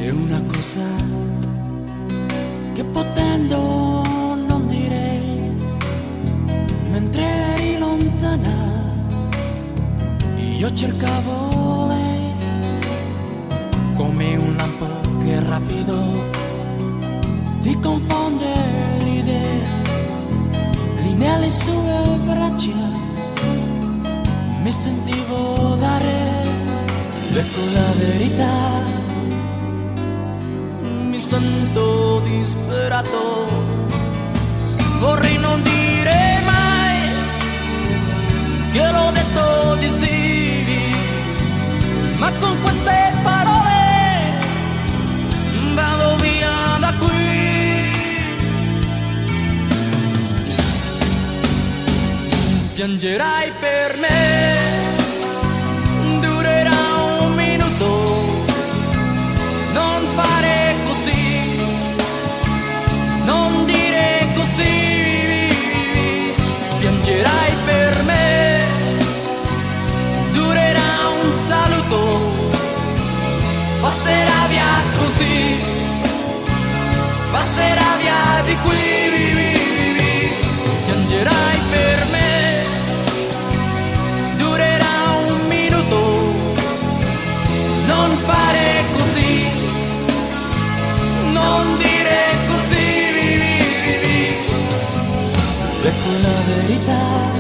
C'è una cosa che potendo non direi, mentre eri lontana io cercavo lei, come un lampo che rapido ti confonde l'idea, lì nelle sue braccia mi sentivo dare, ecco la verità. Mi sento disperato, vorrei non dire mai che l'ho detto di sì, ma con queste parole vado via da qui. Piangerai per me, durerà un minuto, non fare così, non dire così. Piangerai per me, durerà un saluto, passerà via così, passerà via di qui. Piangerai per me, durerà un minuto, non fare così, non dire così. Ecco la verità,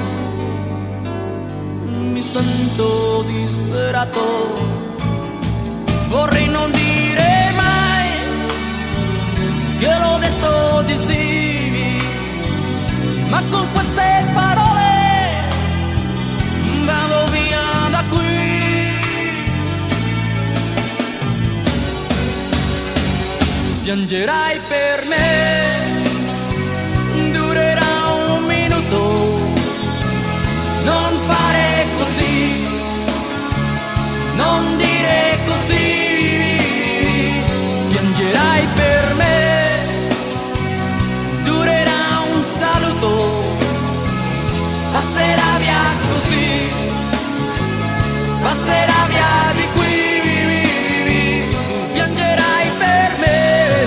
mi sento disperato, vorrei non dire mai che l'ho detto di sì, ma con queste parole vado via da qui. Piangerai per me, durerà un minuto, non fare così, non dire così. Piangerai per me, durerà un saluto, passerà via così, passerà via di qui. Piangerai per me.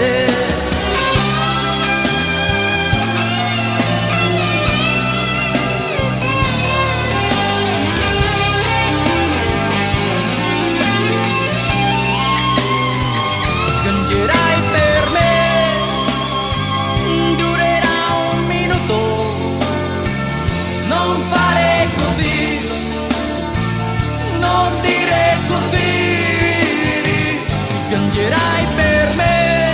Piangerai per me, durerà un minuto, non fare così, non dire così. Piangerai per me,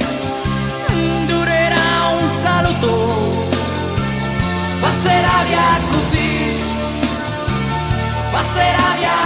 durerà un saluto, passerà via così, passerà via.